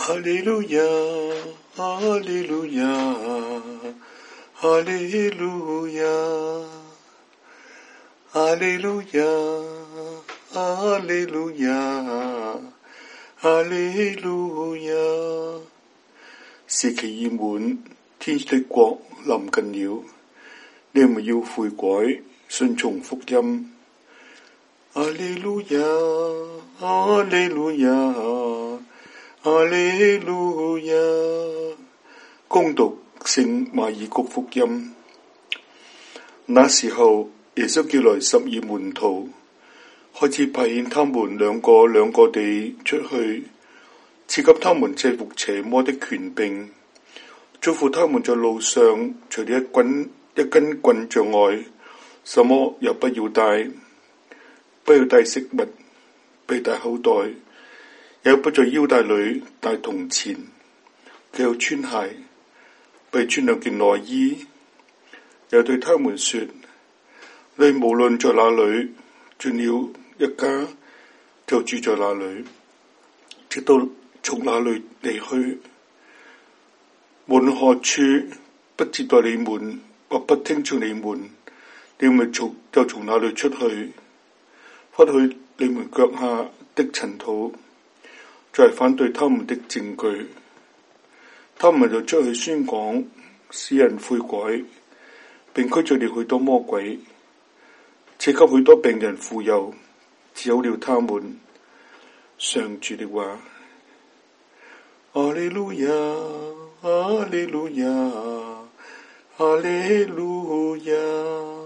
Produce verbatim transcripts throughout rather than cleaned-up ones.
哈利路亞，哈利路亞，哈利路亞，哈利路亞，哈利路亞，哈利路亞。時期已滿，天主的國臨近了，你們要悔改，順從福音。哈利路亞，哈利路亞，哈利路亞。恭讀聖馬爾谷福音。那時候，耶穌叫來十二門徒，開始派遣他們兩個兩個地出去，賜給他們制服邪魔的權柄，囑咐他們在路上除了一棍一根棍杖外，什麼也不要帶，不要帶食物，不要帶口袋，也不在腰帶裏帶銅錢，佢要穿鞋，不要穿兩件內衣。又對他們說：你無論在哪裏進了一家，就住在那裏，直到從那裏離去。無論何處不接待你們或不聽從你們，你們從就從那裏出去，拂去你們腳下的塵土，就係反對他們的證據。他們就出去宣講，使人悔改，並驅逐了許多魔鬼，賜給許多病人傅油，治好了他們。上主的話。哈利路亞，哈利路亞，哈利路亞。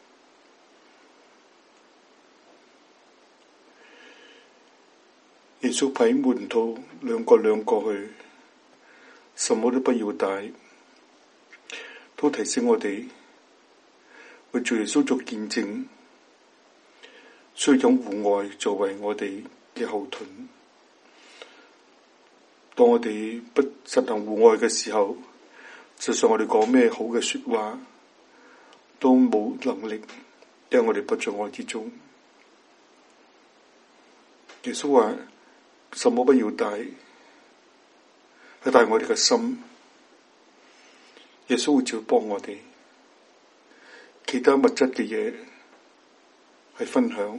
耶穌派門徒兩個兩個去，什麼都不要帶，都提醒我哋為主耶穌做見證，需要用戶外作為我哋嘅後盾。當我哋不實行戶外嘅時候，就算我哋講咩好嘅說話，都冇能力，因為我哋不在愛之中。耶穌話：什麼不要帶，係帶我哋嘅心。耶穌會照幫我哋，其他物質嘅嘢係分享，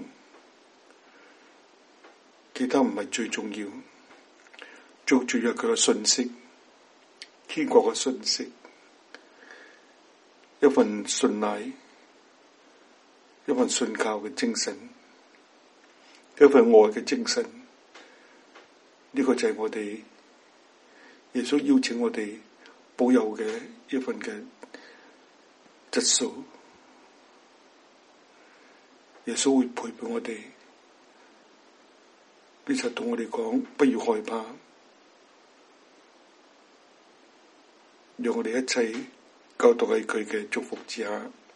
其他唔係最重要。最重要佢嘅信息，天國嘅信息，一份信賴，一份信靠嘅精神，一份愛嘅精神。呢個就係我哋耶穌邀請我哋保有嘅一份嘅質素。耶穌會陪伴我哋，並且同我哋講：不要害怕，讓我哋一切交託喺佢嘅祝福之下。